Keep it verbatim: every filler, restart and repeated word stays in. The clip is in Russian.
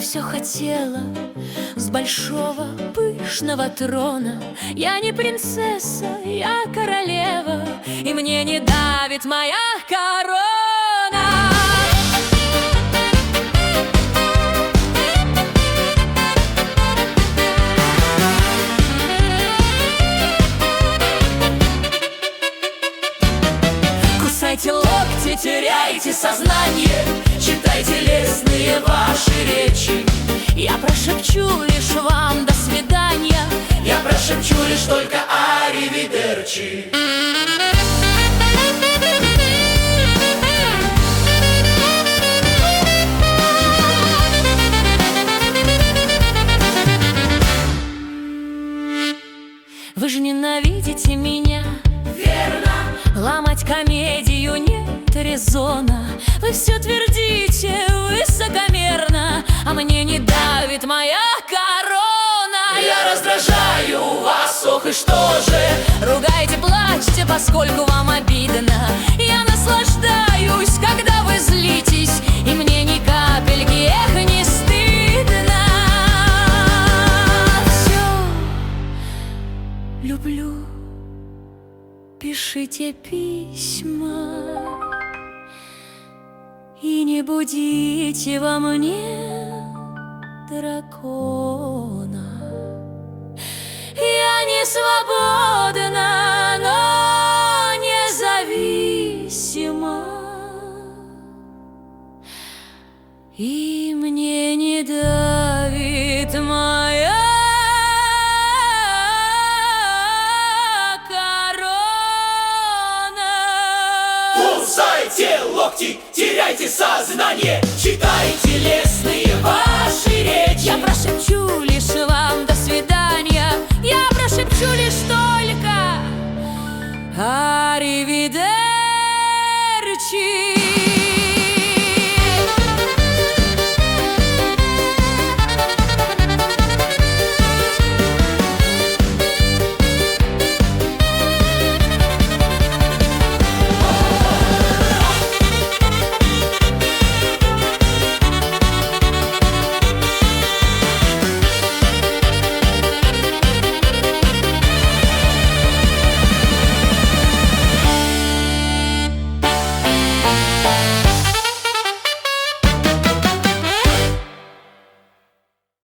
все хотела с большого пышного трона. Я не принцесса, я королева, и мне не давит моя корона. Кусайте локти, теряйте сознание, читайте лестные ваши речи. Я прошепчу лишь вам до свидания, я прошепчу лишь только аривидерчи. Вы же ненавидите меня, верно? Ломать комедию нет резона. Вы все твердите высокомерно, а мне не давит моя корона. Я раздражаю вас, ох и что же. Ругайте, плачьте, поскольку вам обидно. Я наслаждаюсь, когда вы злитесь, и мне ни капельки, эх, не стыдно. Все люблю. Пишите письма и не будите во мне дракона. Я не свободна, но независима, и мне не давит моя. Кусайте локти, теряйте сознание, читайте лестные ваши речи. Я прошепчу лишь вам до свидания, я прошепчу лишь только аривидерчи.